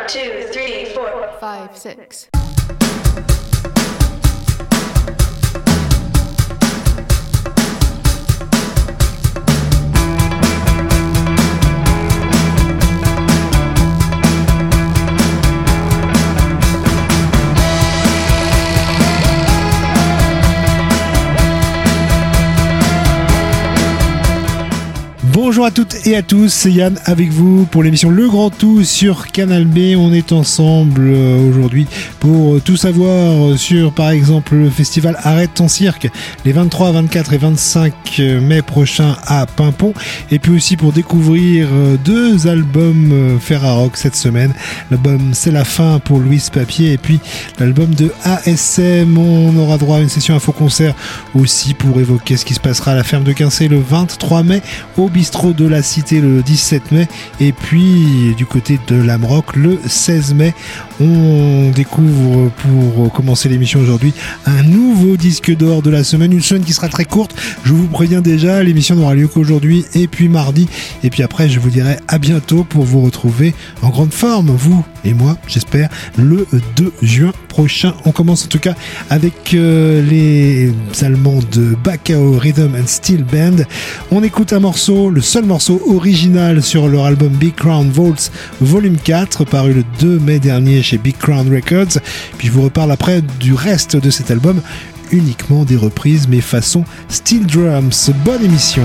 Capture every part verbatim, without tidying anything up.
two, three, four, five, six. Bonjour à toutes et à tous, c'est Yann avec vous pour l'émission Le Grand Tout sur Canal B. On est ensemble aujourd'hui pour tout savoir sur par exemple le festival Arrête ton cirque les vingt-trois, vingt-quatre et vingt-cinq mai prochains à Paimpont, et puis aussi pour découvrir deux albums Ferrarock cette semaine. L'album C'est la fin pour Louise Papier et puis l'album de A S M. On aura droit à une session info-concert aussi pour évoquer ce qui se passera à la ferme de Quincé le vingt-trois mai, au bistrot de la Cité le dix-sept mai, et puis du côté de l'Amrock le seize mai. On découvre pour commencer l'émission aujourd'hui un nouveau disque d'or de la semaine, une semaine qui sera très courte, je vous préviens déjà, l'émission n'aura lieu qu'aujourd'hui et puis mardi, et puis après je vous dirai à bientôt pour vous retrouver en grande forme, vous et moi j'espère, le deux juin prochain. On commence en tout cas avec euh, les Allemands de Bacao Rhythm and Steel Band. On écoute un morceau, le seul morceau original sur leur album Big Crown Vaults volume quatre, paru le deux mai dernier chez Big Crown Records. Puis je vous reparle après du reste de cet album, uniquement des reprises mais façon Steel Drums. Bonne émission.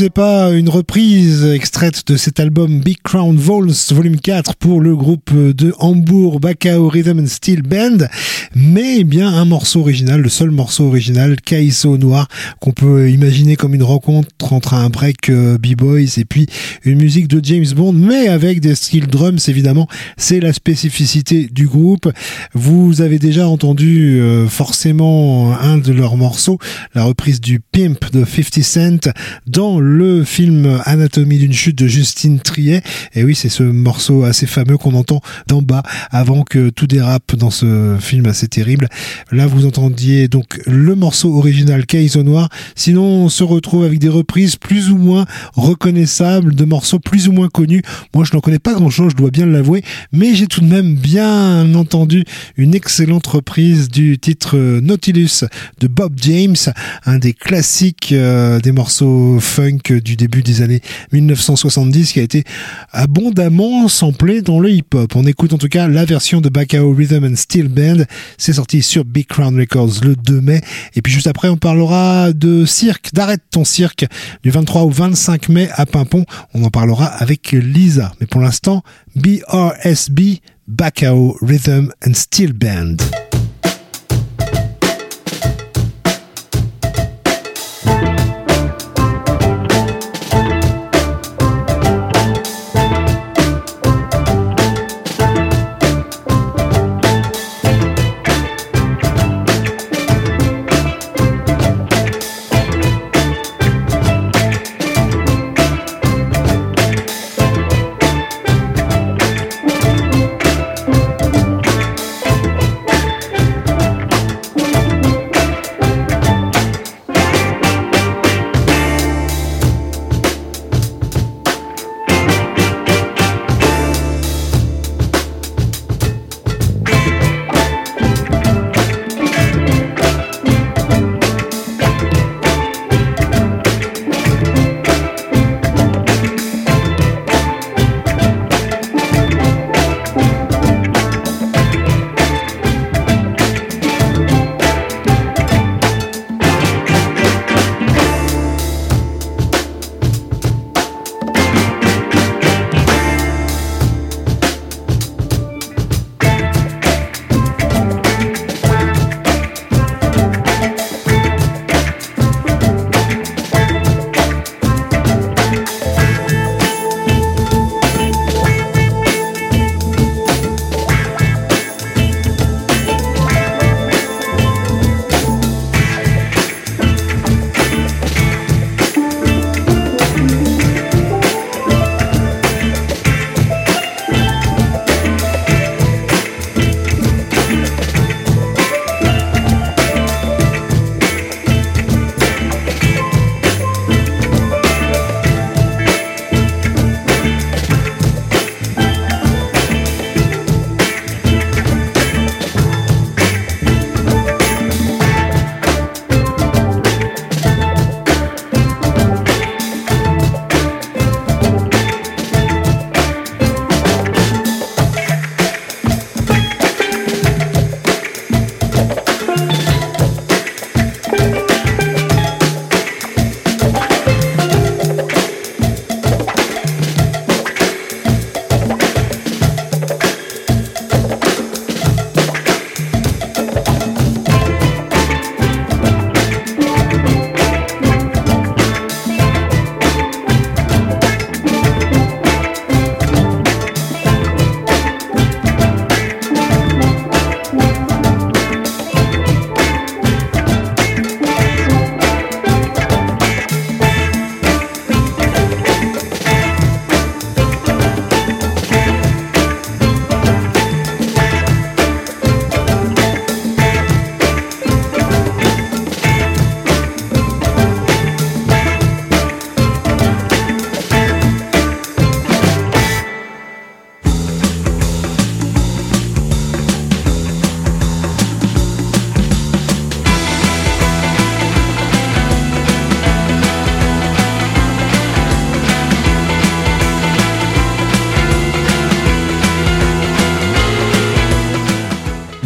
diffusait pas une reprise extraite de cet album Big Crown Vols volume quatre pour le groupe de Hambourg Bacao Rhythm and Steel Band, mais bien un morceau original, le seul morceau original, Caïso Noir, qu'on peut imaginer comme une rencontre entre un break euh, B-Boys et puis une musique de James Bond, mais avec des steel drums évidemment, c'est la spécificité du groupe. Vous avez déjà entendu euh, forcément un de leurs morceaux, la reprise du Pimp de fifty cent dans le film Anatomie d'une chute de Justine Triet. Et oui, c'est ce morceau assez fameux qu'on entend d'en bas avant que tout dérape dans ce film assez terrible. Là, vous entendiez donc le morceau original Caïso Noir. Sinon, on se retrouve avec des reprises plus ou moins reconnaissables de morceaux plus ou moins connus. Moi, je n'en connais pas grand-chose, je dois bien l'avouer, mais j'ai tout de même bien entendu une excellente reprise du titre Nautilus de Bob James, un des classiques euh, des morceaux funk du début des années dix-neuf cent soixante-dix qui a été abondamment samplé dans le hip-hop. On écoute en tout cas la version de Bacao Rhythm and Steel Band. C'est sorti sur Big Crown Records le deux mai. Et puis juste après, on parlera de cirque, d'Arrête ton cirque, du vingt-trois au vingt-cinq mai à Pimpon. On en parlera avec Lisa. Mais pour l'instant, B R S B, Bacao Rhythm and Steel Band.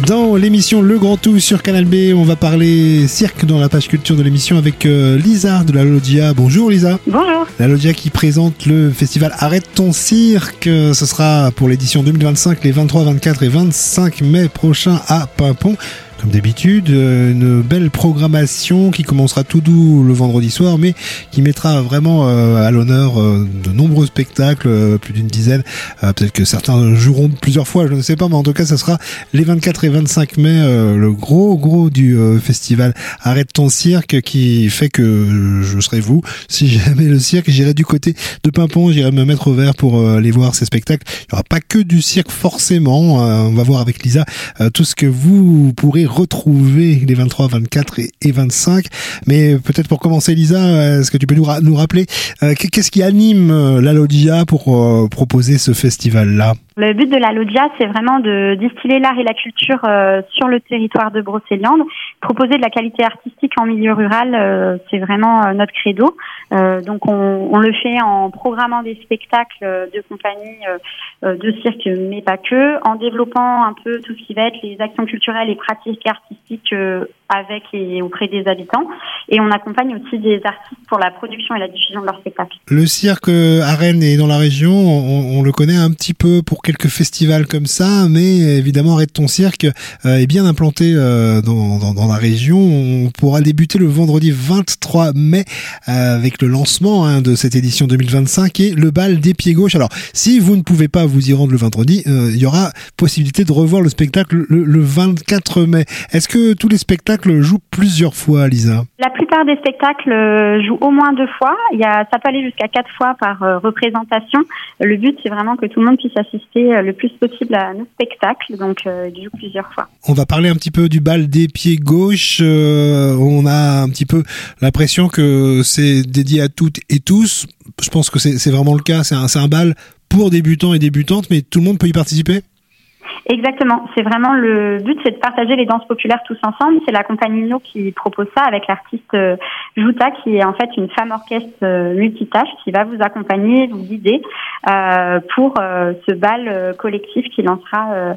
Dans l'émission Le Grand Tout sur Canal B, on va parler cirque dans la page culture de l'émission avec euh, Lisa de la Loggia. Bonjour Lisa. Bonjour. La Loggia qui présente le festival Arrête ton cirque. Ce sera pour l'édition deux mille vingt-cinq les vingt-trois, vingt-quatre et vingt-cinq mai prochains à Paimpont. Comme d'habitude, une belle programmation qui commencera tout doux le vendredi soir, mais qui mettra vraiment euh, à l'honneur euh, de nombreux spectacles, euh, plus d'une dizaine. Euh, peut-être que certains joueront plusieurs fois, je ne sais pas, mais en tout cas, ça sera les vingt-quatre et vingt-cinq mai, euh, le gros gros du euh, festival Arrête ton cirque, qui fait que je serai vous. Si jamais le cirque, j'irai du côté de Paimpont, j'irai me mettre au vert pour euh, aller voir ces spectacles. Il n'y aura pas que du cirque forcément. Euh, on va voir avec Lisa euh, tout ce que vous pourrez retrouver les vingt-trois, vingt-quatre et vingt-cinq. Mais peut-être pour commencer, Lisa, est-ce que tu peux nous, ra- nous rappeler euh, qu'est-ce qui anime euh, la Loggia pour euh, proposer ce festival-là? Le but de la Loggia, c'est vraiment de distiller l'art et la culture euh, sur le territoire de Brocéliande. Proposer de la qualité artistique en milieu rural, euh, c'est vraiment euh, notre credo. Euh, donc on, on le fait en programmant des spectacles de compagnie euh, de cirque, mais pas que, en développant un peu tout ce qui va être les actions culturelles et pratiques artistiques euh, avec et auprès des habitants. Et on accompagne aussi des artistes pour la production et la diffusion de leurs spectacles. Le cirque à Rennes et dans la région, on, on le connaît un petit peu pour quelques festivals comme ça, mais évidemment Arrête ton cirque euh, est bien implanté euh, dans, dans, dans la région. On pourra débuter le vendredi vingt-trois mai euh, avec le lancement hein, de cette édition deux mille vingt-cinq et le bal des pieds gauches. Alors, si vous ne pouvez pas vous y rendre le vendredi, euh, il y aura possibilité de revoir le spectacle le, le vingt-quatre mai. Est-ce que tous les spectacles jouent plusieurs fois, Lisa? La plupart des spectacles jouent au moins deux fois. Il y a, ça peut aller jusqu'à quatre fois par euh, représentation. Le but, c'est vraiment que tout le monde puisse assister euh, le plus possible à nos spectacles. Donc, euh, ils jouent plusieurs fois. On va parler un petit peu du bal des pieds gauches. Euh, on a un petit peu l'impression que c'est dédié à toutes et tous. Je pense que c'est, c'est vraiment le cas. C'est un, c'est un bal pour débutants et débutantes, mais tout le monde peut y participer? Exactement. C'est vraiment le but, c'est de partager les danses populaires tous ensemble. C'est la compagnie No qui propose ça avec l'artiste euh, Jouta, qui est en fait une femme orchestre euh, multitâche qui va vous accompagner, vous guider euh, pour euh, ce bal euh, collectif qui lancera euh,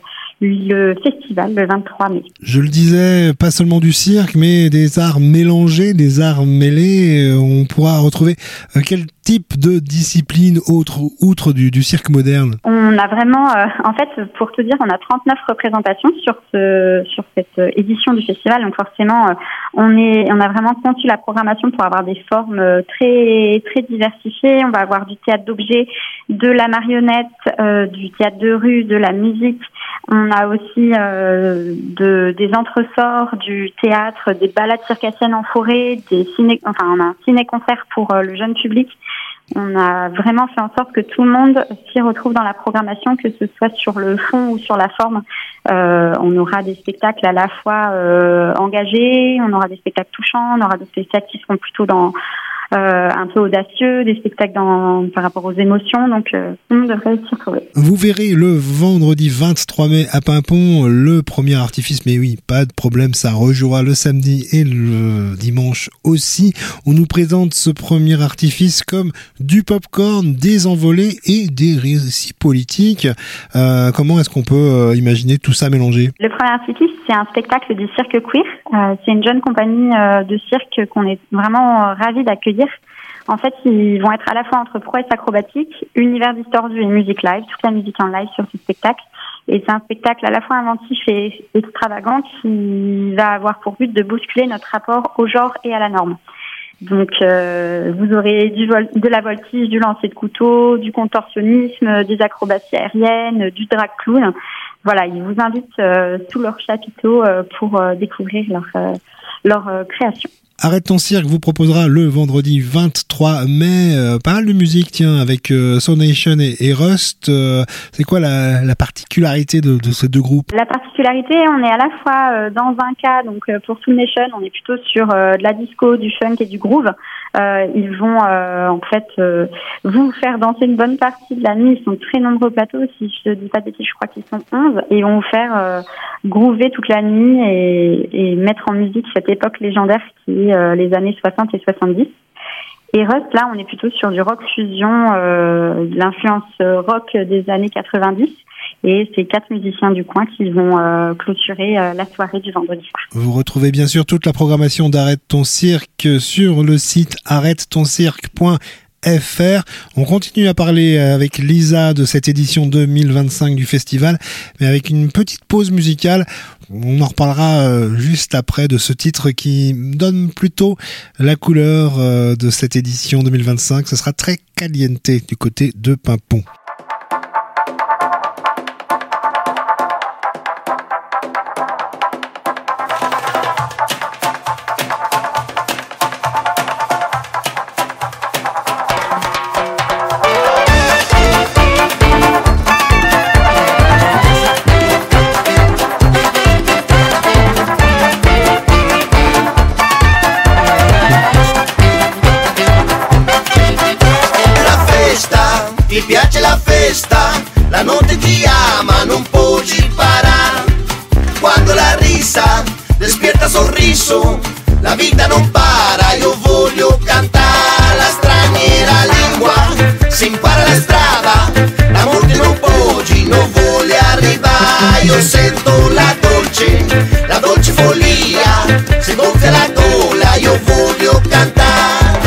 le festival le vingt-trois mai. Je le disais, pas seulement du cirque, mais des arts mélangés, des arts mêlés. On pourra retrouver euh, quel type de discipline autre, outre du, du cirque moderne? On a vraiment, euh, en fait, pour te dire, on a trente-neuf représentations sur ce, sur cette édition du festival. Donc forcément, euh, on est, on a vraiment conçu la programmation pour avoir des formes euh, très, très diversifiées. On va avoir du théâtre d'objets, de la marionnette, euh, du théâtre de rue, de la musique. On a aussi euh, de, des entresorts, du théâtre, des balades circassiennes en forêt, des ciné, enfin on a un ciné-concert pour euh, le jeune public. On a vraiment fait en sorte que tout le monde s'y retrouve dans la programmation, que ce soit sur le fond ou sur la forme. Euh, on aura des spectacles à la fois euh, engagés, on aura des spectacles touchants, on aura des spectacles qui seront plutôt dans Euh, un peu audacieux, des spectacles dans, par rapport aux émotions, donc euh, on devrait s'y retrouver. Vous verrez le vendredi vingt-trois mai à Paimpont le premier artifice, mais oui, pas de problème, ça rejouera le samedi et le dimanche aussi. On nous présente ce premier artifice comme du popcorn, des envolées et des récits politiques. Euh, comment est-ce qu'on peut euh, imaginer tout ça mélangé? Le premier artifice, c'est un spectacle du cirque queer. Euh, c'est une jeune compagnie euh, de cirque qu'on est vraiment euh, ravis d'accueillir. En fait, ils vont être à la fois entre prouesse acrobatique, univers distordu et musique live, toute la musique en live sur ce spectacle. Et c'est un spectacle à la fois inventif et extravagant qui va avoir pour but de bousculer notre rapport au genre et à la norme. Donc, euh, vous aurez du vol- de la voltige, du lancer de couteau, du contorsionnisme, des acrobaties aériennes, du drag clown. Voilà, ils vous invitent euh, sous leur chapiteau euh, pour euh, découvrir leur, euh, leur euh, création. Arrête ton cirque vous proposera le vendredi vingt-trois mai euh, pas mal de musique, tiens, avec euh, Sound Nation et, et Rust. Euh, c'est quoi la, la particularité de, de ces deux groupes? La particularité, on est à la fois euh, dans un cas, donc euh, pour Sound Nation, on est plutôt sur euh, de la disco, du funk et du groove. Euh, ils vont euh, en fait euh, vous faire danser une bonne partie de la nuit. Ils sont très nombreux au plateau, si je ne dis pas de bêtises, je crois qu'ils sont onze, et ils vont vous faire euh, groover toute la nuit et, et mettre en musique cette époque légendaire qui est euh, les années soixante et soixante-dix. Et Rust, là, on est plutôt sur du rock fusion, euh, l'influence rock des années quatre-vingt-dix. Et c'est quatre musiciens du coin qui vont euh, clôturer euh, la soirée du vendredi soir. Vous retrouvez bien sûr toute la programmation d'Arrête ton cirque sur le site arrête ton cirque point f r. On continue à parler avec Lisa de cette édition deux mille vingt-cinq du festival, mais avec une petite pause musicale. On en reparlera juste après de ce titre qui donne plutôt la couleur de cette édition deux mille vingt-cinq. Ce sera très caliente du côté de Pimpon. Ti piace la festa, la notte ti ama, non puoi parare. Quando la risa despierta sorriso, la vita non para. Io voglio cantare la straniera lingua, si impara la strada, la morte non puoi, non vuole arrivare. Io sento la dolce, la dolce follia, se gonfia la gola, io voglio cantare.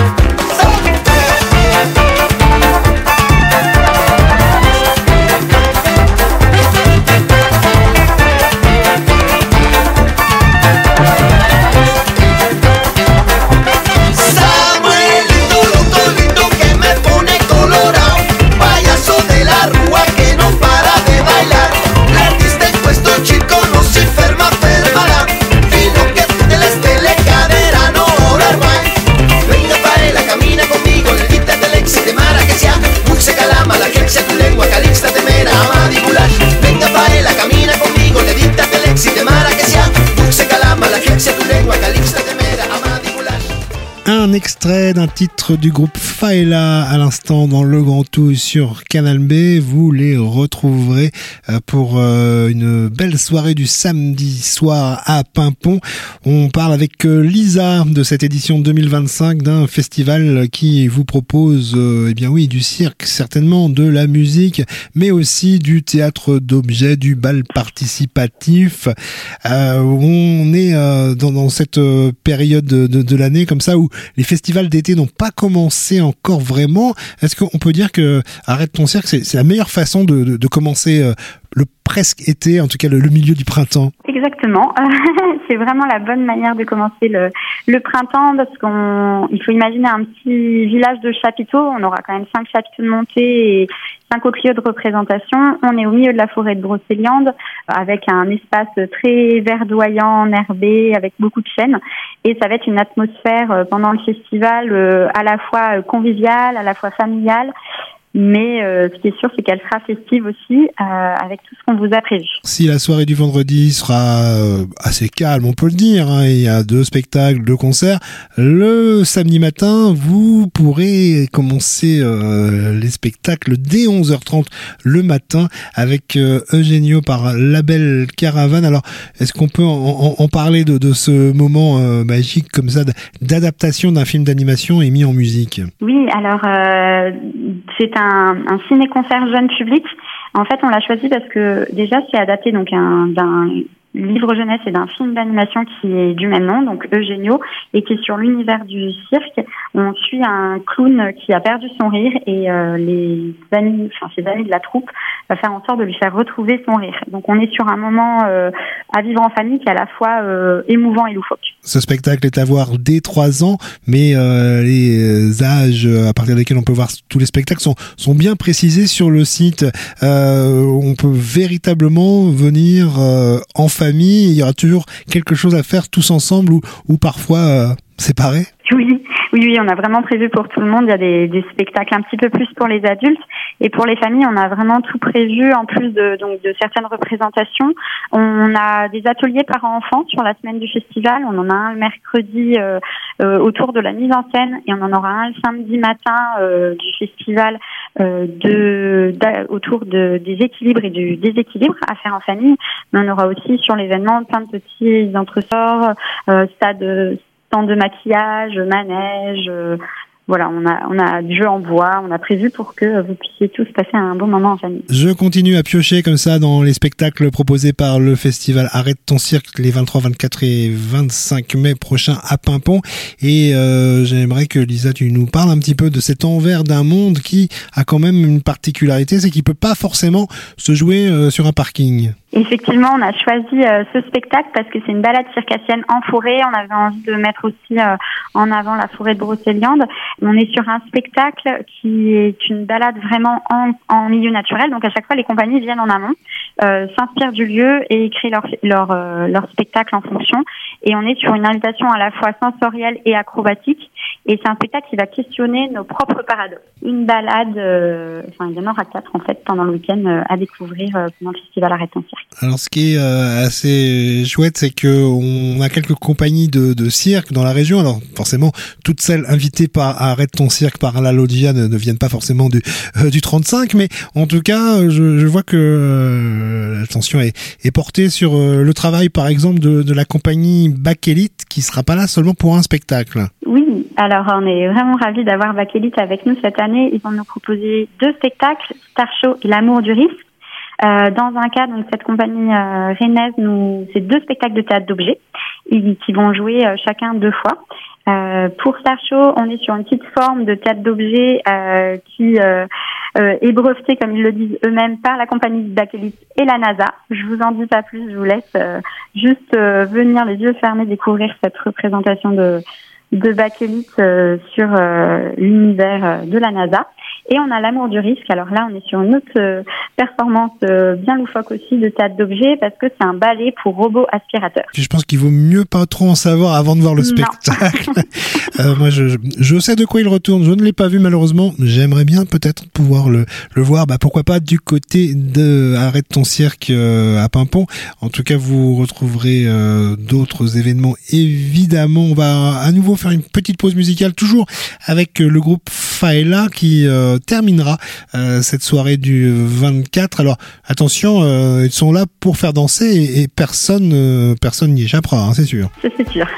Un extrait d'un titre du groupe Faela à l'instant dans Le Grand Tout sur Canal B. Vous les retrouverez pour une belle soirée du samedi soir à Pimpon. On parle avec Lisa de cette édition deux mille vingt-cinq d'un festival qui vous propose, eh bien oui, du cirque, certainement de la musique, mais aussi du théâtre d'objets, du bal participatif. Euh, on est euh, dans, dans cette période de, de, de l'année comme ça où les festivals d'été n'ont pas commencé encore vraiment. Est-ce qu'on peut dire que Arrête ton cirque, c'est, c'est la meilleure façon de, de, de commencer euh, le presque été, en tout cas le, le milieu du printemps? Exactement. C'est vraiment la bonne manière de commencer le, le printemps parce qu'on, il faut imaginer un petit village de chapiteaux. On aura quand même cinq chapiteaux de montée et cinq autres lieux de représentation. On est au milieu de la forêt de Brocéliande avec un espace très verdoyant, herbé, avec beaucoup de chênes. Et ça va être une atmosphère pendant le festival à la fois conviviale, à la fois familiale. Mais euh, ce qui est sûr, c'est qu'elle sera festive aussi euh, avec tout ce qu'on vous a prévu. Si la soirée du vendredi sera euh, assez calme, on peut le dire, hein, il y a deux spectacles, deux concerts, le samedi matin, vous pourrez commencer euh, les spectacles dès onze heures trente le matin avec euh, Eugenio par La Belle Caravane. Alors, est-ce qu'on peut en, en, en parler de, de ce moment euh, magique comme ça, d'adaptation d'un film d'animation et mis en musique? Oui, alors euh, c'est un Un, un ciné-concert jeune public. En fait, on l'a choisi parce que déjà, c'est adapté donc un, d'un livre jeunesse et d'un film d'animation qui est du même nom, donc Eugenio, et qui est sur l'univers du cirque. On suit un clown qui a perdu son rire et euh, les amis, enfin ses amis de la troupe, va faire en sorte de lui faire retrouver son rire. Donc on est sur un moment euh, à vivre en famille qui est à la fois euh, émouvant et loufoque. Ce spectacle est à voir dès trois ans, mais euh, les âges à partir desquels on peut voir tous les spectacles sont, sont bien précisés sur le site. Euh, on peut véritablement venir euh, en famille. Il y aura toujours quelque chose à faire tous ensemble ou, ou parfois euh, séparés. Oui, oui, oui, on a vraiment prévu pour tout le monde. Il y a des, des spectacles un petit peu plus pour les adultes et pour les familles, on a vraiment tout prévu en plus de donc de certaines représentations. On a des ateliers parents-enfants sur la semaine du festival. On en a un le mercredi euh, euh, autour de la mise en scène et on en aura un le samedi matin euh, du festival euh, de, de autour de des équilibres et du déséquilibre à faire en famille. Mais on aura aussi sur l'événement plein de petits entresorts, euh, stades. Temps de maquillage, manège, euh, voilà, on a, on a du jeu en bois, on a prévu pour que vous puissiez tous passer un bon moment en famille. Je continue à piocher comme ça dans les spectacles proposés par le festival Arrête ton cirque les vingt-trois, vingt-quatre et vingt-cinq mai prochains à Paimpont. Et euh, j'aimerais que Lisa, tu nous parles un petit peu de cet envers d'un monde qui a quand même une particularité, c'est qu'il peut pas forcément se jouer euh, sur un parking. Effectivement, on a choisi euh, ce spectacle parce que c'est une balade circassienne en forêt. On avait envie de mettre aussi euh, en avant la forêt de Brocéliande. On est sur un spectacle qui est une balade vraiment en, en milieu naturel. Donc à chaque fois, les compagnies viennent en amont, euh, s'inspirent du lieu et créent leur, leur, euh, leur spectacle en fonction. Et on est sur une invitation à la fois sensorielle et acrobatique. Et c'est un spectacle qui va questionner nos propres paradoxes. Une balade, euh, enfin il y en aura quatre en fait pendant le week-end euh, à découvrir euh, pendant le festival Arrête ton cirque. Alors ce qui est euh, assez chouette, c'est que on a quelques compagnies de, de cirque dans la région. Alors forcément, toutes celles invitées par Arrête ton cirque par la Loggia ne, ne viennent pas forcément du euh, du trente-cinq, mais en tout cas, je, je vois que euh, l'attention est, est portée sur euh, le travail, par exemple, de, de la compagnie Bakélite, qui sera pas là seulement pour un spectacle. Oui, alors on est vraiment ravis d'avoir Bakélite avec nous cette année. Ils vont nous proposer deux spectacles, Star Show et L'amour du risque. Euh, dans un cas, donc cette compagnie euh, rennaise, nous, c'est deux spectacles de théâtre d'objets qui vont jouer euh, chacun deux fois. Euh, pour Star Show, on est sur une petite forme de théâtre d'objets euh, qui euh, euh, est brevetée, comme ils le disent eux-mêmes, par la compagnie Bakélite et la NASA. Je vous en dis pas plus, je vous laisse euh, juste euh, venir les yeux fermés découvrir cette représentation de de Bakélite euh, sur euh, l'univers euh, de la NASA. Et on a L'amour du risque. Alors là, on est sur une autre euh, performance euh, bien loufoque aussi de théâtre d'objets parce que c'est un ballet pour robots aspirateurs. Je pense qu'il vaut mieux pas trop en savoir avant de voir le spectacle. euh, moi, je, je, je sais de quoi il retourne. Je ne l'ai pas vu malheureusement. J'aimerais bien peut-être pouvoir le, le voir. Bah pourquoi pas du côté de Arrête ton cirque euh, à Paimpont. En tout cas, vous retrouverez euh, d'autres événements. Évidemment, on va à nouveau faire une petite pause musicale, toujours avec euh, le groupe Faella qui euh, terminera euh, cette soirée du vingt-quatre. Alors attention, euh, ils sont là pour faire danser et, et personne euh, personne n'y échappera, hein, c'est sûr. C'est sûr.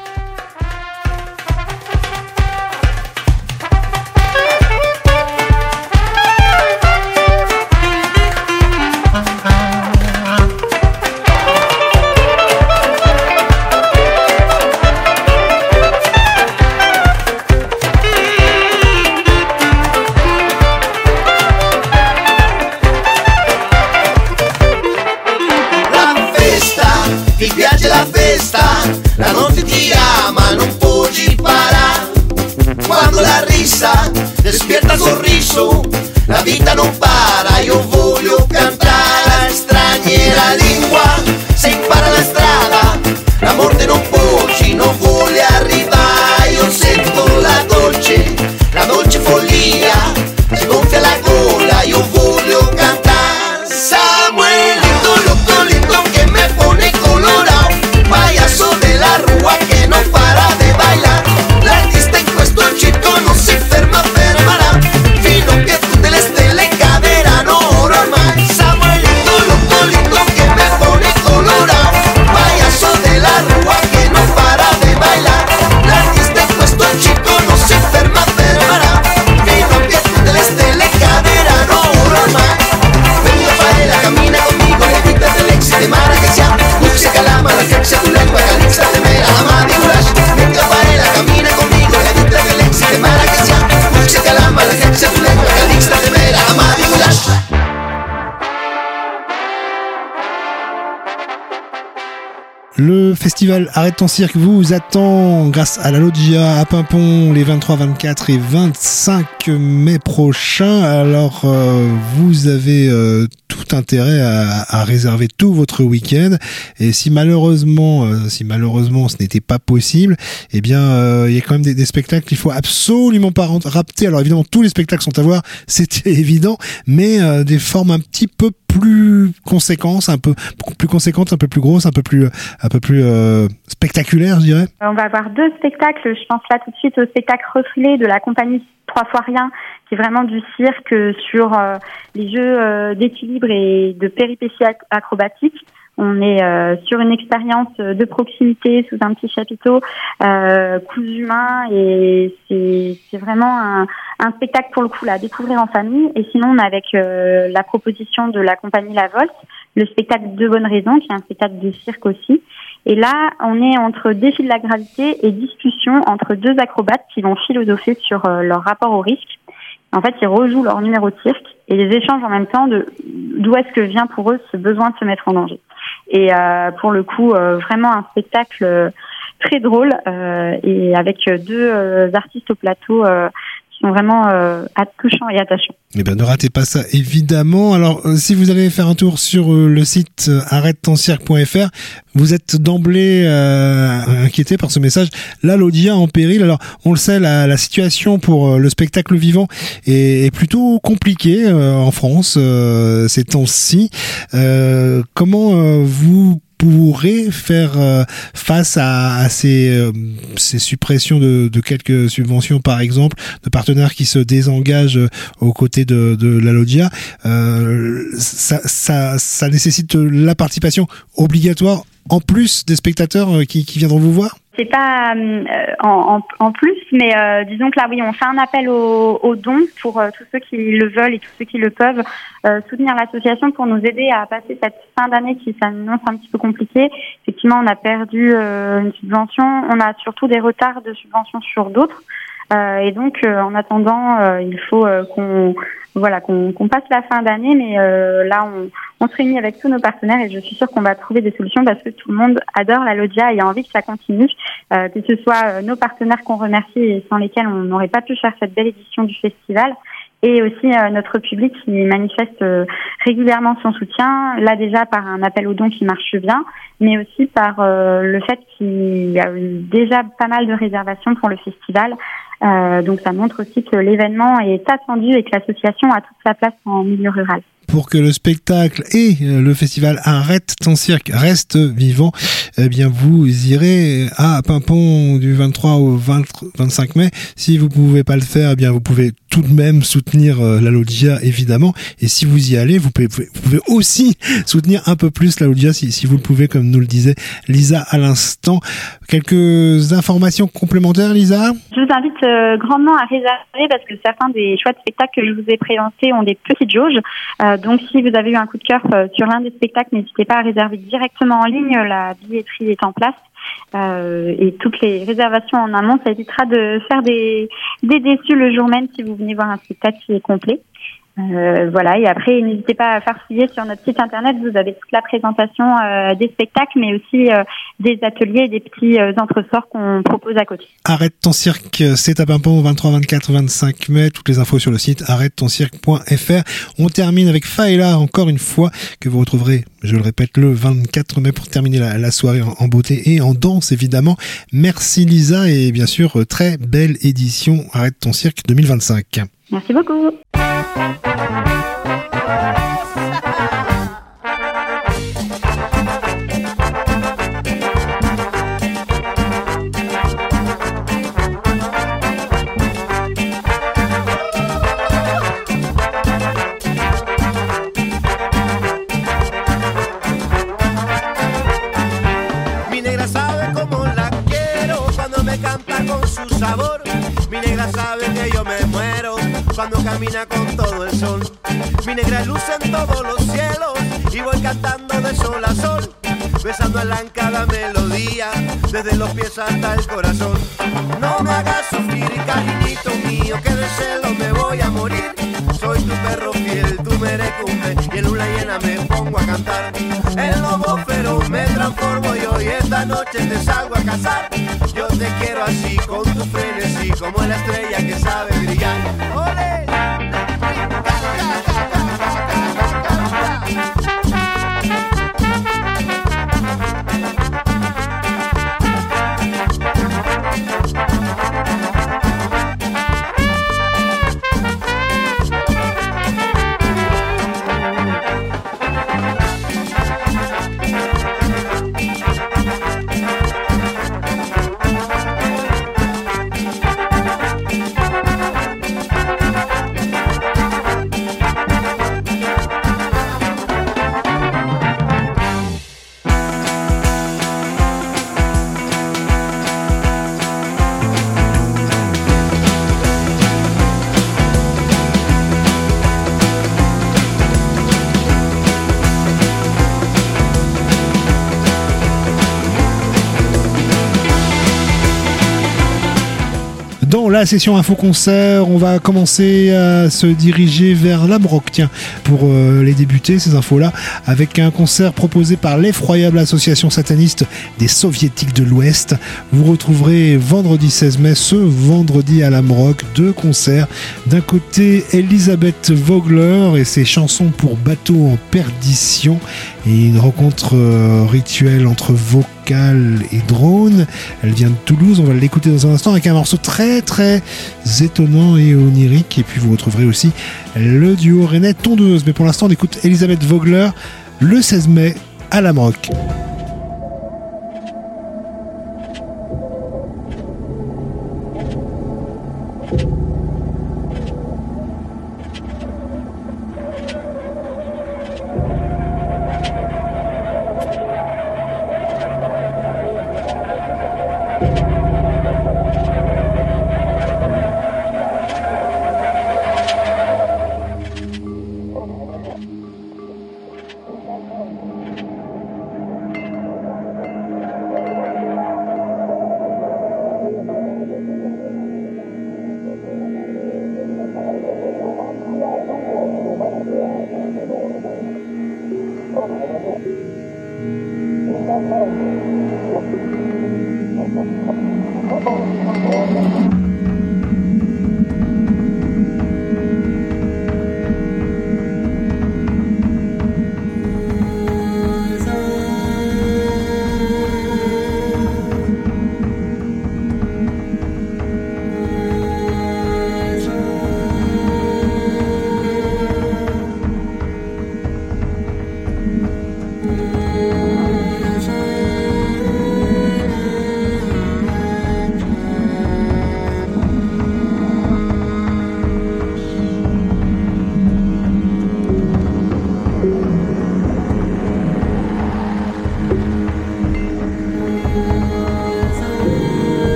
Ti piace la festa, la notte ti ama, non puoi parar. Quando la risa despierta il sorriso, la vita non para. Io voglio cantare straniera lingua, se impara la strada, la morte non puoi, non vuole arrivare. Io sento la dolce, la dolce follia, si gonfia la gola, io voglio cantare. Samuelito, locolito que me pone colorado, payaso de la rúa que no para de bailar. L'artista in questo circo non si ferma, fermarà, fino che tutte le stelle caderanno ormai. Samuelito, locolito que me pone colorado, payaso de la rúa que no para de bailar. L'artista in questo circo non si ferma, fermarà, fino che tutte le stelle caderanno ormai. Venga Faella, camina conmigo, la vida del éxito de Mara que sea, música la mala que sea tu lengua, calixa de mera, amadi ulash. Venga Faella, camina conmigo, la vida del éxito de Mara que sea, música la mala que sea tu lengua, calixa de mera, amadi ulash. Le festival Arrête ton cirque vous attend grâce à la Loggia à Paimpont les vingt-trois, vingt-quatre et vingt-cinq mai prochains. Alors euh, vous avez euh, tout intérêt à, à réserver tout votre week-end. Et si malheureusement, euh, si malheureusement ce n'était pas possible, eh bien euh, il y a quand même des, des spectacles qu'il faut absolument pas rater. Alors évidemment tous les spectacles sont à voir, c'était évident, mais euh, des formes un petit peu plus conséquentes, un peu plus conséquentes, un peu plus grosses, un peu plus un peu plus euh, spectaculaires, je dirais. On va avoir deux spectacles. Je pense là tout de suite au spectacle Reflet de la compagnie Trois fois rien, qui est vraiment du cirque sur euh, les jeux euh, d'équilibre et de péripéties ac- acrobatiques. On est euh, sur une expérience de proximité sous un petit chapiteau, euh, cousu main, et c'est, c'est vraiment un, un spectacle pour le coup là, à découvrir en famille. Et sinon, on a avec euh, la proposition de la compagnie La Volte, le spectacle De Bonnes Raisons, qui est un spectacle de cirque aussi. Et là, on est entre défi de la gravité et discussion entre deux acrobates qui vont philosopher sur euh, leur rapport au risque. En fait, ils rejouent leur numéro de cirque et ils échangent en même temps de d'où est-ce que vient pour eux ce besoin de se mettre en danger. Et euh, pour le coup, euh, vraiment un spectacle euh, très drôle euh, et avec deux euh, artistes au plateau euh, qui sont vraiment euh, touchants et attachants. Eh bien, ne ratez pas ça, évidemment. Alors, euh, si vous allez faire un tour sur euh, le site euh, arrête ton cirque point f r, vous êtes d'emblée euh, inquiété par ce message. La Laudia en péril. Alors, on le sait, la, la situation pour euh, le spectacle vivant est, est plutôt compliquée euh, en France euh, ces temps-ci. Euh, comment euh, vous pourrez faire euh, face à, à ces, euh, ces suppressions de, de quelques subventions, par exemple, de partenaires qui se désengagent euh, aux côtés de, de la Laudia. Euh, ça, ça, ça nécessite la participation obligatoire en plus des spectateurs euh, qui, qui viendront vous voir? C'est pas euh, en, en, en plus, mais euh, disons que là, oui, on fait un appel aux, aux dons pour euh, tous ceux qui le veulent et tous ceux qui le peuvent euh, soutenir l'association pour nous aider à passer cette fin d'année qui s'annonce un petit peu compliquée. Effectivement, on a perdu euh, une subvention, on a surtout des retards de subventions sur d'autres, euh, et donc euh, en attendant, euh, il faut euh, qu'on voilà qu'on, qu'on passe la fin d'année, mais euh, là, on, on se réunit avec tous nos partenaires et je suis sûre qu'on va trouver des solutions parce que tout le monde adore la Laudia et a envie que ça continue, euh, que ce soit euh, nos partenaires qu'on remercie et sans lesquels on n'aurait pas pu faire cette belle édition du festival, et aussi euh, notre public qui manifeste euh, régulièrement son soutien, là déjà par un appel aux dons qui marche bien, mais aussi par euh, le fait qu'il y a eu déjà pas mal de réservations pour le festival. Euh, donc ça montre aussi que l'événement est attendu et que l'association a toute sa place en milieu rural. Pour que le spectacle et le festival Arrête ton cirque restent vivants, eh bien vous irez à Paimpont du vingt-trois au vingt, vingt-cinq mai. Si vous pouvez pas le faire, eh bien vous pouvez tout de même soutenir la Laudia, évidemment. Et si vous y allez, vous pouvez, vous pouvez aussi soutenir un peu plus la Laudia si, si vous le pouvez, comme nous le disait Lisa à l'instant. Quelques informations complémentaires, Lisa? Je vous invite euh, grandement à réserver parce que certains des choix de spectacles que je vous ai présentés ont des petites jauges. Euh, donc si vous avez eu un coup de cœur euh, sur l'un des spectacles, n'hésitez pas à réserver directement en ligne. La billetterie est en place. Euh, et toutes les réservations en amont, ça évitera de faire des, des déçus le jour même si vous venez voir un spectacle qui est complet. Euh, voilà, et après n'hésitez pas à farfouiller sur notre site internet, vous avez toute la présentation euh, des spectacles mais aussi euh, des ateliers et des petits euh, entresorts qu'on propose à côté. Arrête ton cirque, c'est à Paimpont, vingt-trois, vingt-quatre, vingt-cinq mai, toutes les infos sur le site arrête ton cirque point f r. On termine avec Faïla, encore une fois, que vous retrouverez, je le répète, le vingt-quatre mai pour terminer la, la soirée en, en beauté et en danse évidemment. Merci Lisa et bien sûr très belle édition Arrête ton cirque deux mille vingt-cinq. Merci beaucoup. Mi negra sabe cómo la quiero cuando me canta con su sabor. Mi negra sabe que yo me muero cuando camina con todo el sol. Mi negra luce en todos los cielos y voy cantando de sol a sol, besándola en cada melodía, desde los pies hasta el corazón. No me hagas sufrir, cariñito mío, que de celo me voy a morir. Soy tu perro fiel, tu merecumbe, y en luna llena me pongo a cantar. El lobo feroz me transformo yo y esta noche te salgo a cazar. Yo te quiero así, con tu frenesí, como la estrella que sabe brillar. ¡Ole! Dans la session info-concert, on va commencer à se diriger vers l'Amrock, tiens, pour euh, les débuter, ces infos-là, avec un concert proposé par l'effroyable association sataniste des Soviétiques de l'Ouest. Vous retrouverez vendredi seize mai, ce vendredi à l'Amrock, deux concerts. D'un côté, Elisabeth Vogler et ses chansons pour bateau en perdition, et une rencontre euh, rituelle entre vocal et drone. Elle vient de Toulouse, on va l'écouter dans un instant avec un morceau très très étonnant et onirique. Et puis vous retrouverez aussi le duo rennais Tondeuse. Mais pour l'instant, on écoute Elisabeth Vogler le seize mai à l'Amrock.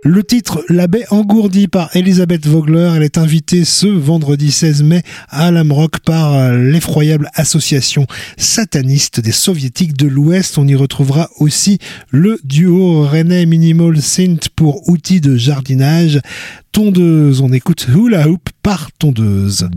Le titre La baie engourdie par Elisabeth Vogler. Elle est invitée ce vendredi seize mai à Alamrock par l'effroyable association sataniste des soviétiques de l'Ouest. On y retrouvera aussi le duo rennais Minimal Synth pour outils de jardinage. Tondeuse, on écoute Hula Hoop par Tondeuse.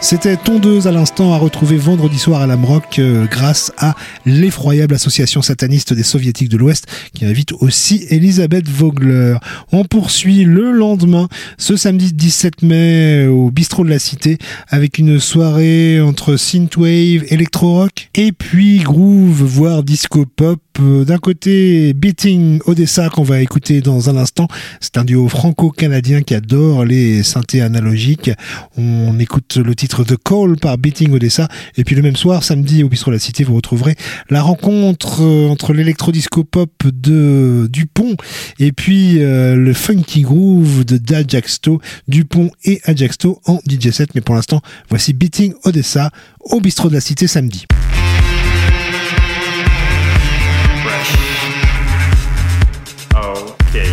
C'était Tondeuse à l'instant, à retrouver vendredi soir à l'Amrock euh, grâce à l'effroyable association sataniste des soviétiques de l'Ouest qui invite aussi Elisabeth Vogler. On poursuit le lendemain, ce samedi dix-sept mai au Bistrot de la Cité avec une soirée entre synthwave, électro-rock et puis groove voire disco pop. D'un côté, Beating Odessa qu'on va écouter dans un instant. C'est un duo franco-canadien qui adore les synthés analogiques. On écoute le titre The Call par Beating Odessa. Et puis le même soir, samedi au Bistrot de la Cité, vous retrouverez la rencontre entre l'électro-disco pop de Dupont et puis euh, le funky groove de d'Ajaxto. Dupont et Ajaxto en D J set. Mais pour l'instant, voici Beating Odessa au Bistrot de la Cité samedi. Okay.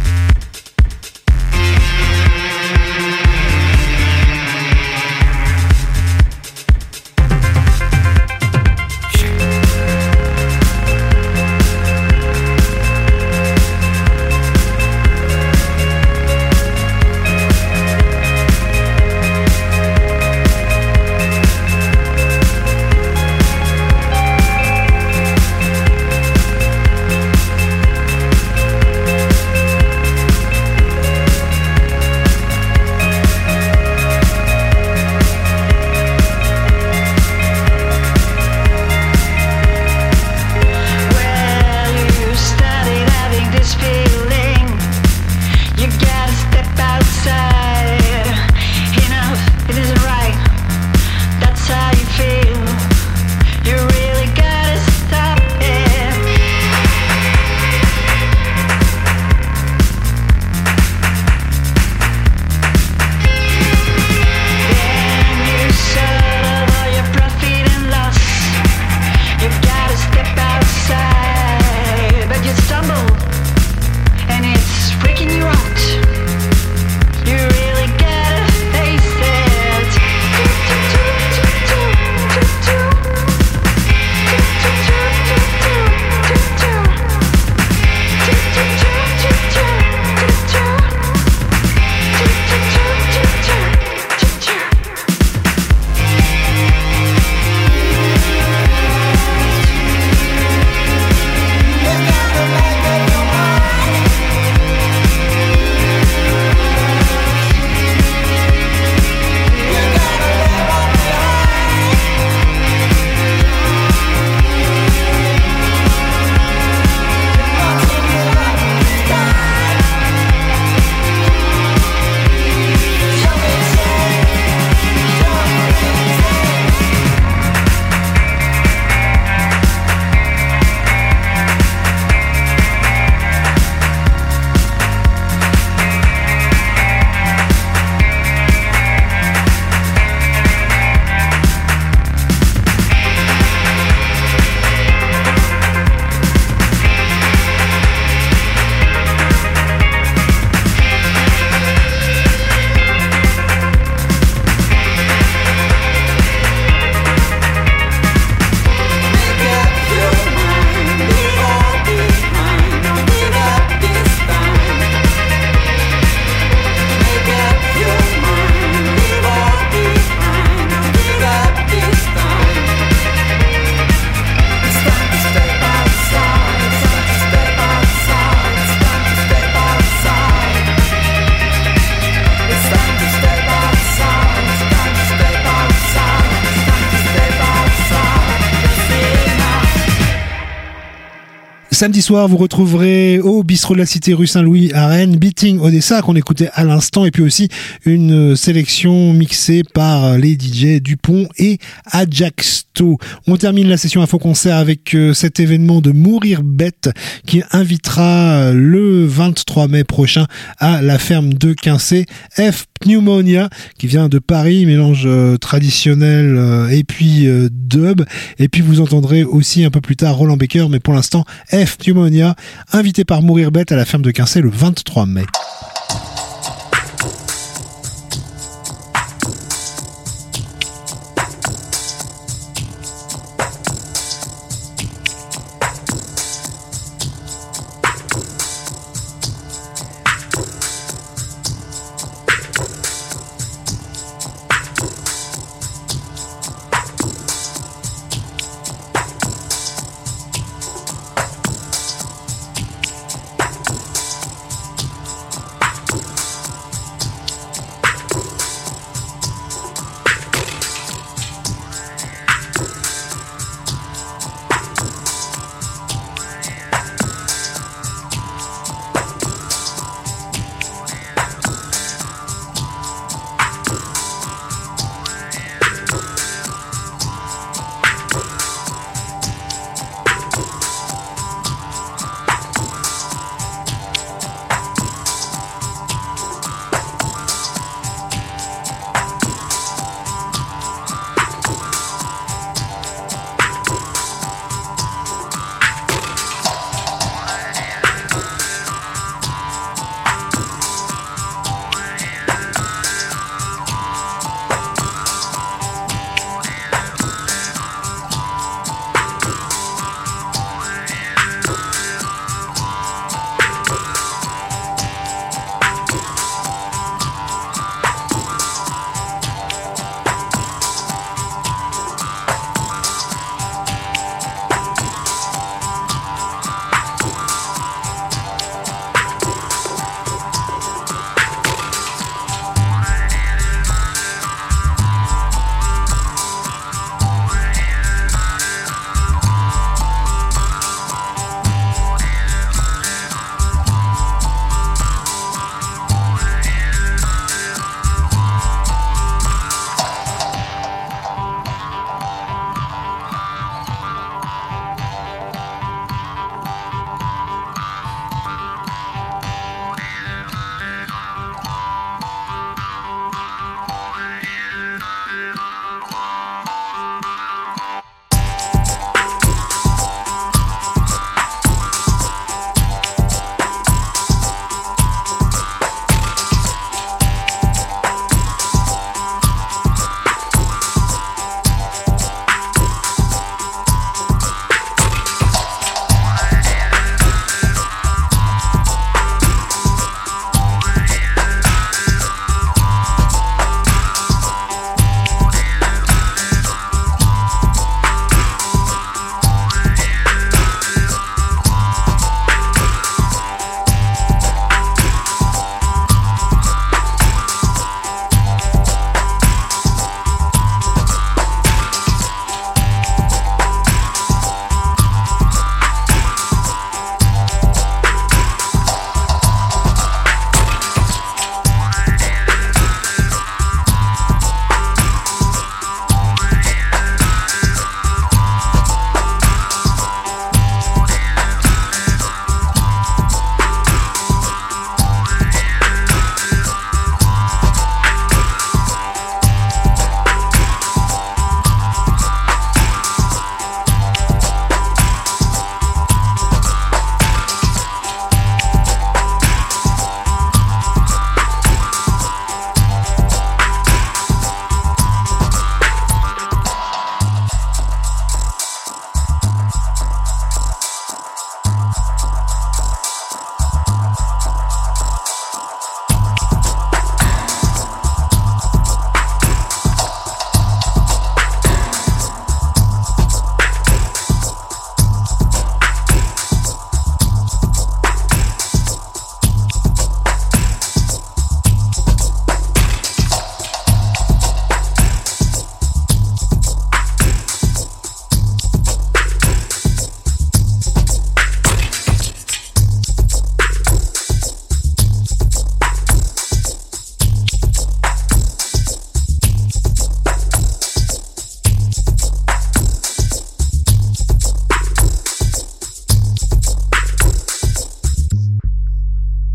Samedi soir, vous retrouverez au Bistrot de la Cité rue Saint-Louis à Rennes, Beating Odessa qu'on écoutait à l'instant, et puis aussi une sélection mixée par les D J Dupont et Ajaxto. On termine la session Info Concert avec cet événement de Mourir Bête qui invitera le vingt-trois mai prochain à la ferme de Quincé F Pneumonia qui vient de Paris, mélange traditionnel et puis dub, et puis vous entendrez aussi un peu plus tard Roland Baker, mais pour l'instant F Pneumonia, invité par Mourir Bête à la ferme de Quincé le vingt-trois mai.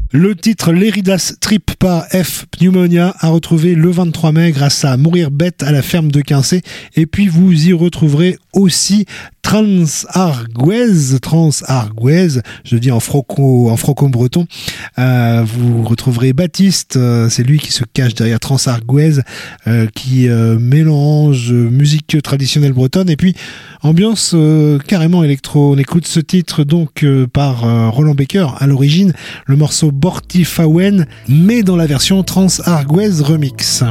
Le titre Leridas Trip par F Pneumonia a retrouvé le vingt-trois mai grâce à Mourir bête à la ferme de Quincé. Et puis vous y retrouverez aussi Transarguez, Transarguez, je dis en franco, en franco-breton. Euh, vous retrouverez Baptiste, euh, c'est lui qui se cache derrière Transarguez, euh, qui euh, mélange musique traditionnelle bretonne et puis ambiance euh, carrément électro. On écoute ce titre donc euh, par euh, Roland Baker à l'origine, le morceau Bortifawen, mais dans la version Transarguez Remix.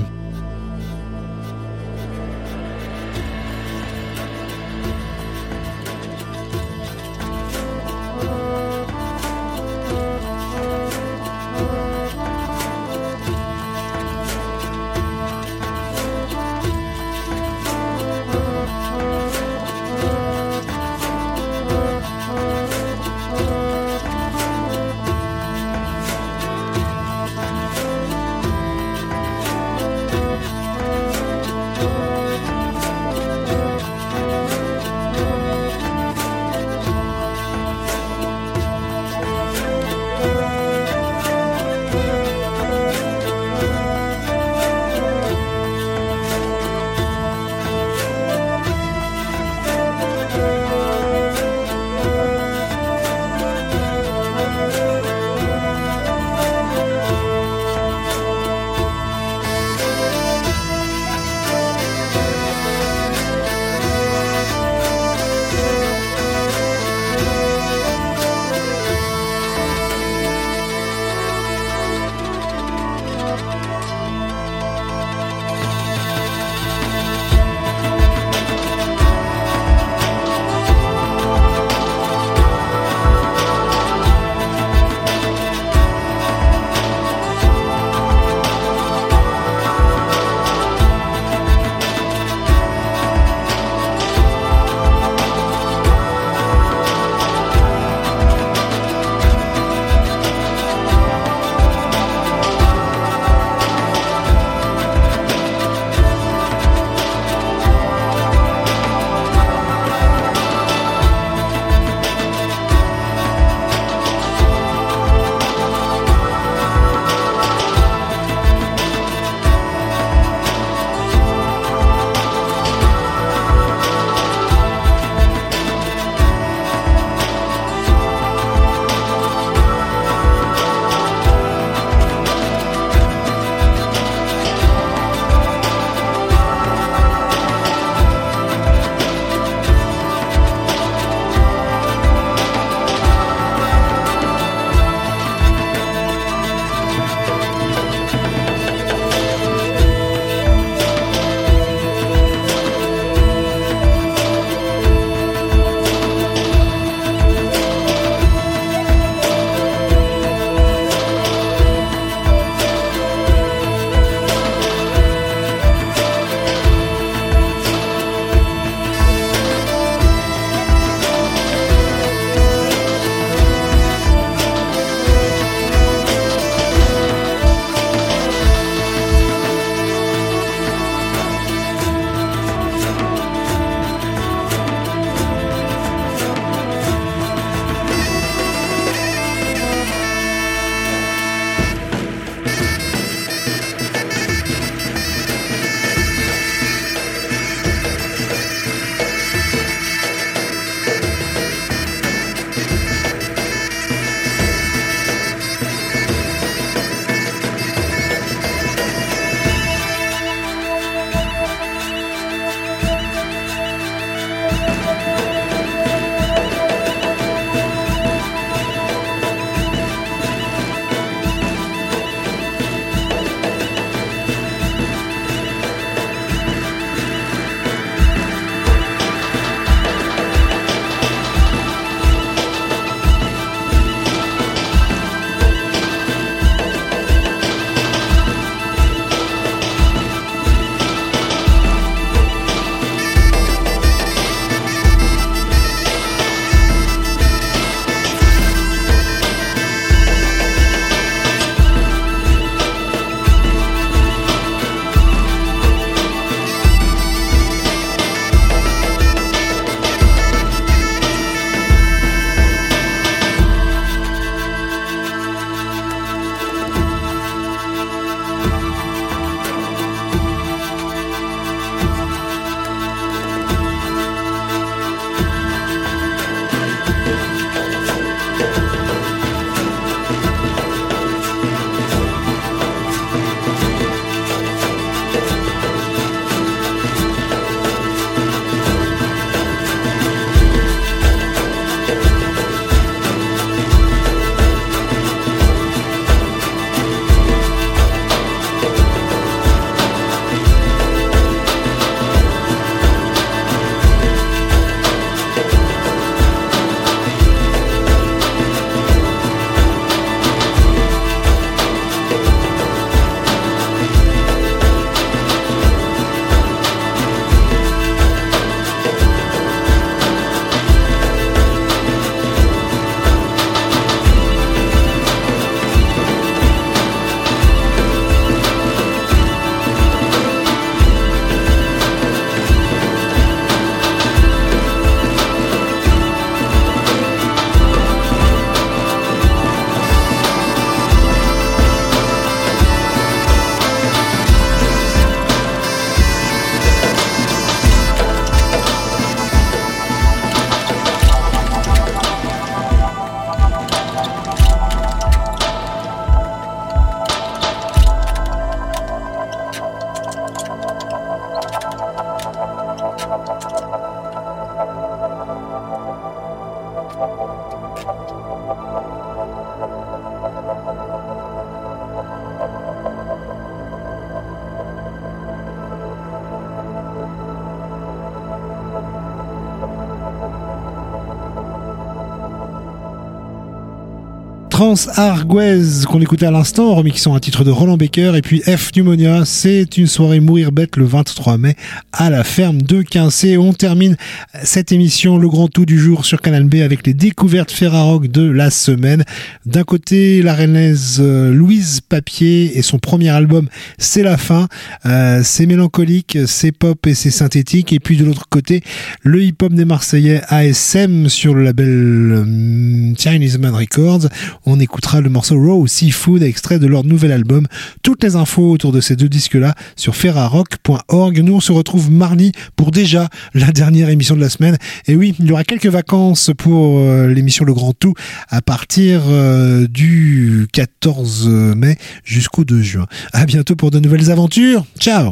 Trans Arguez qu'on écoutait à l'instant, remixant un titre de Roland Baker, et puis F Pneumonia, c'est une soirée mourir bête le vingt-trois mai à la ferme de Quincé. On termine cette émission, le grand tout du jour sur Canal B, avec les découvertes Ferrarock de la semaine. D'un côté, la rennaise euh, Louise Papier et son premier album C'est la fin, euh, c'est mélancolique, c'est pop et c'est synthétique, et puis de l'autre côté, le hip-hop des Marseillais A S M sur le label euh, Chinese Man Records. On écoutera le morceau Raw Seafood, extrait de leur nouvel album. Toutes les infos autour de ces deux disques-là sur ferrarock point org. Nous, on se retrouve mardi pour déjà la dernière émission de la semaine. Et oui, il y aura quelques vacances pour euh, l'émission Le Grand Tout à partir euh, du quatorze mai jusqu'au deux juin. À bientôt pour de nouvelles aventures. Ciao!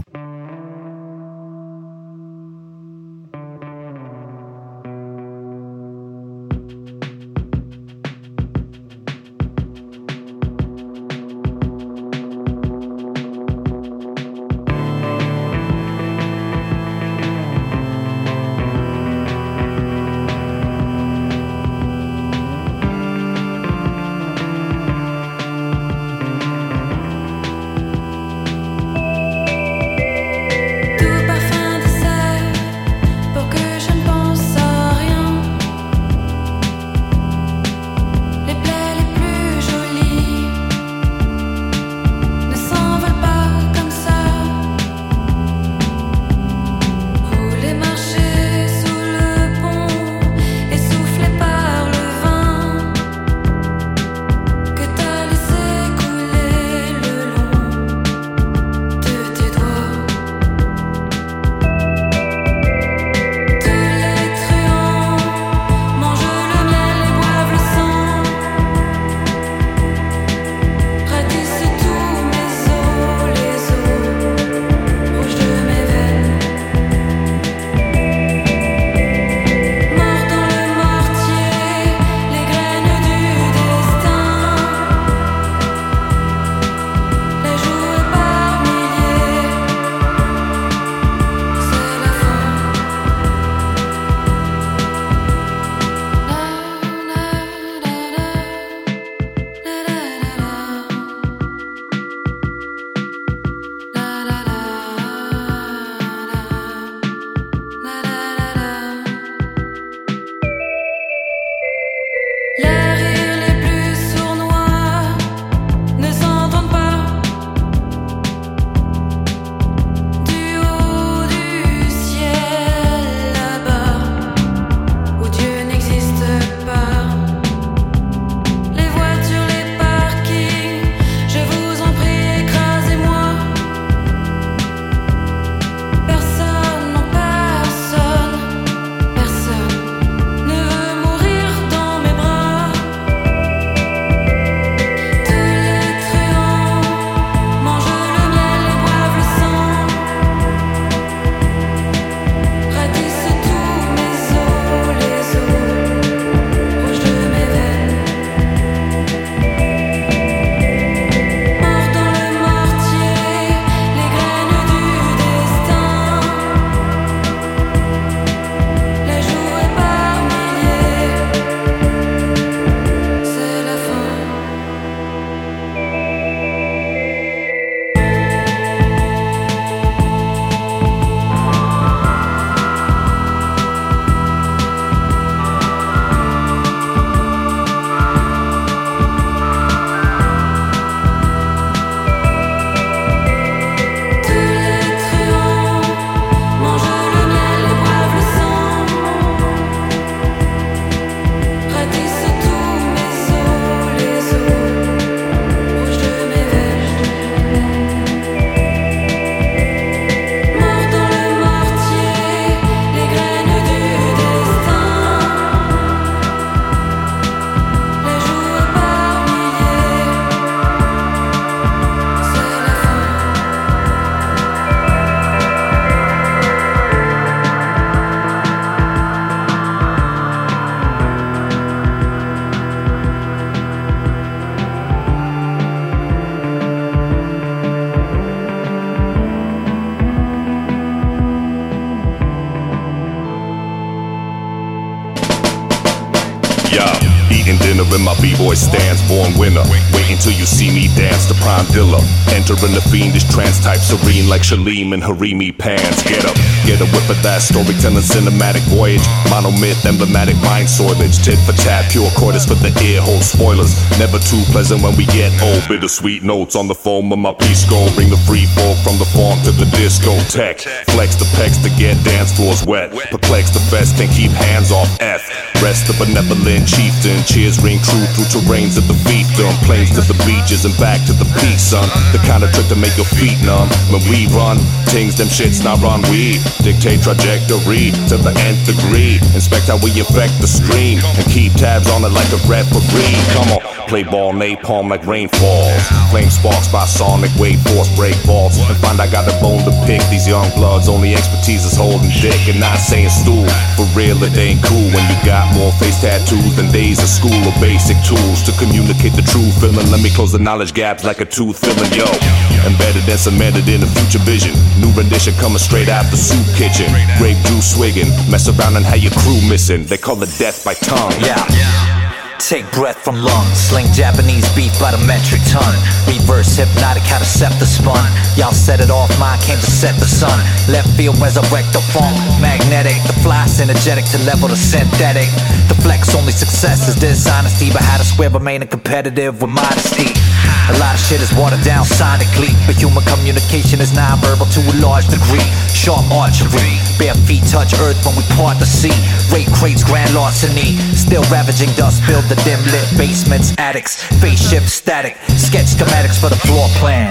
Entering my b-boy stance, born winner. Wait until you see me dance to Prime Dilla. Entering the fiendish trance type, serene like Shalim and Harimi pants. Get up, get a whip of that storytelling cinematic voyage. Monomyth, emblematic mind soilage. Tit for tat, pure coitus for the ear hole spoilers. Never too pleasant when we get old. Bittersweet notes on the foam of my pisco. Bring the free folk from the farm to the discotheque. Flex the pecs to get dance floors wet. Perplex the best, can keep hands off F. Rest the benevolent chieftain. Cheers ring true through terrains of the fiefdom. Plains to the beaches and back to the peak, son. The kind of trick to make your feet numb. When we run, things them shits not run. We dictate trajectory to the nth degree. Inspect how we affect the stream and keep tabs on it like a referee. Come on, play ball napalm like rainfalls. Flame sparks by sonic wave force break balls. And find I got a bone to pick. These young bloods only expertise is holding dick and not saying stool. For real it ain't cool when you got more face tattoos than days of school or basic tools to communicate the true feeling. Let me close the knowledge gaps like a tooth filling, yo. Embedded and cemented in a future vision. New rendition coming straight out the soup kitchen. Grape juice swigging, mess around and have your crew missing. They call it death by tongue. Yeah. Take breath from lungs. Sling Japanese beef by the metric ton. Reverse hypnotic, how to set the spun. Y'all set it off, mine came to set the sun. Left field resurrect the funk. Magnetic, the fly synergetic to level the synthetic. The flex only success is dishonesty, but how to square remaining competitive with modesty. A lot of shit is watered down sonically, but human communication is non-verbal to a large degree. Sharp archery, bare feet touch earth when we part the sea. Rape crates, grand larceny, still ravaging dust, build the dim lit basements, attics, spaceship static, sketch schematics for the floor plan.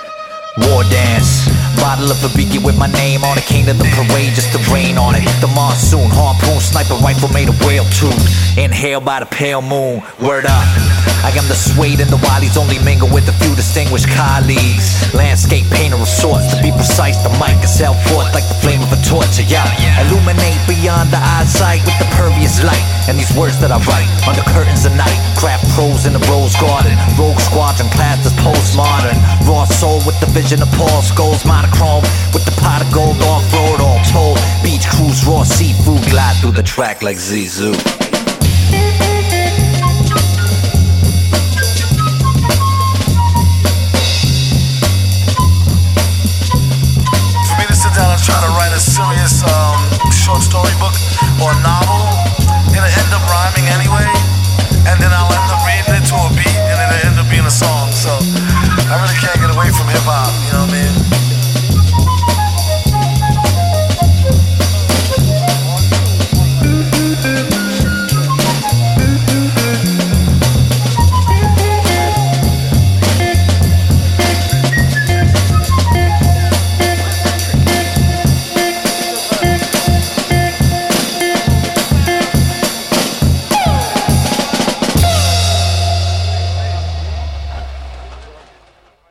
War dance, bottle of Abiki with my name on it. Came to the parade just to rain on it. The monsoon, harpoon, sniper rifle made of whale tooth. Inhaled by the pale moon, word up. I am the suede and the willies, only mingle with a few distinguished colleagues. Landscape painter of sorts, to be precise, the mic is held forth like the flame of a torch. Yeah, illuminate beyond the eyesight with the pervious light. And these words that I write under curtains of night. Craft pros in the rose garden, rogue squadron class as postmodern. Raw soul with the vision of Paul Scholes, monochrome with the pot of gold off-road all told. Beach cruise, raw seafood, glide through the track like Zizou.